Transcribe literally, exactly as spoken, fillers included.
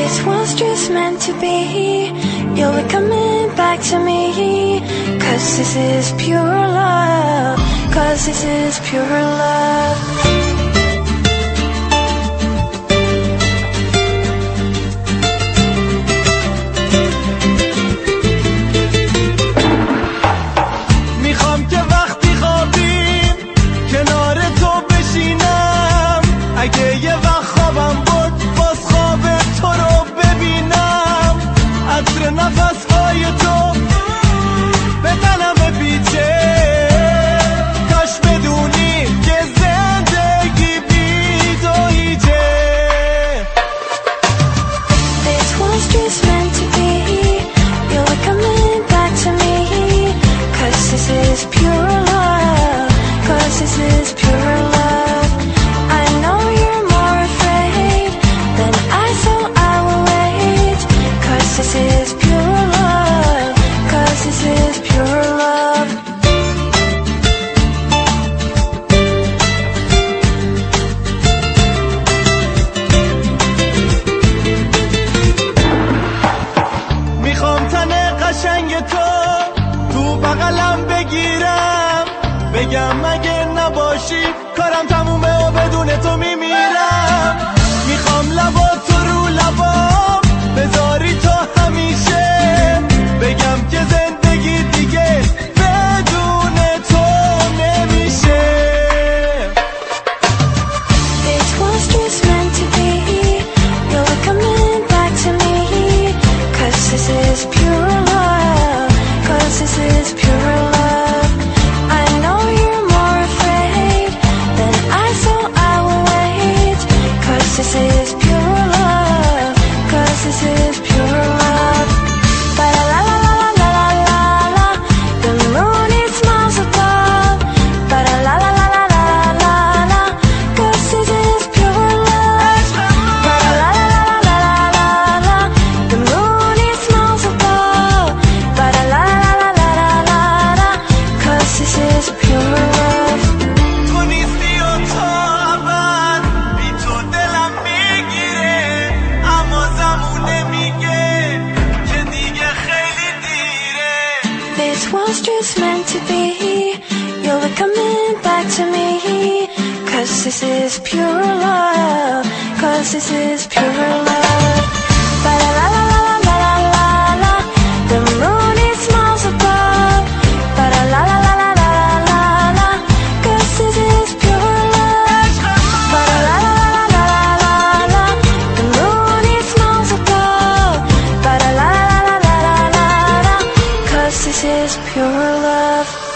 This was just meant to be. You'll be coming back to me. Cause this is pure love. Cause this is pure love. اگه یه وقت خوابم برد باز خواب تو رو ببینم، عطر نفس‌های تو به تنم پیچه، کاش بدونی که زندگی بی تو هیچه. This was just meant to be. You're coming back to me. Cause this is pure love. Cause this is pure love. This is pure love, cause this is pure love. میخوام تن قشنگ تو تو بغلم بگیرم، بگم اگه نباشی کارم تمومه و بدون تو میمیرم. میخوام لبا تو رو لبام بذاری تو همیشه، بگم که زندگی دیگه بدون تو نمیشه. This was just meant to be. You're coming back to me. Cause this is pure love. Cause this is pure love. I know you're more afraid than I, so I will wait. Cause this is pure love. Cause this is pure love. Ba la la la la la la la. The moon it smiles above. Ba la la la la la la la. Cause this is pure love. Ba la la la la la la. The moon it smiles above. Ba la la la la la la. Cause this is pure love. تو نیستی و تو ابد بی تو دلم میگیره، اما زمونه میگه که دیگه خیلی دیره. This was just meant to be. You'll be coming back to me. Cause this is pure love. Cause this is pure love. Ba la la la la la la la. The moon it smiles above. Ba la la la la la la la. Cause this is pure love. Ba la la la la la la. The moon it smiles above. Ba la la la la la la. Cause this is pure love.